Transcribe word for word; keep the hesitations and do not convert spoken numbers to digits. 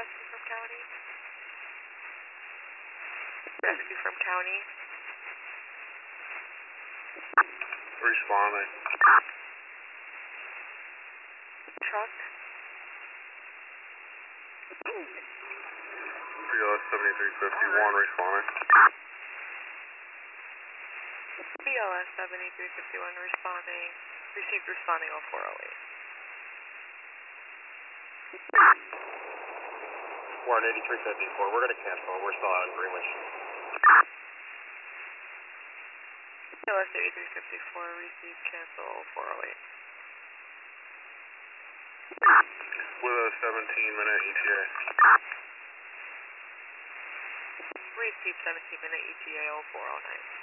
rescue from county? Rescue from county. Responding. Truck. B L S seventy-three fifty-one responding. B L S seventy-three fifty-one responding. Received responding on four oh eight. We're on eighty-three fifty-four. We're going to cancel. We're still out in Greenwich. B L S eighty-three fifty-four, received cancel four oh eight. With a seventeen minute E T A. Received seventeen minute E T A oh four oh nine.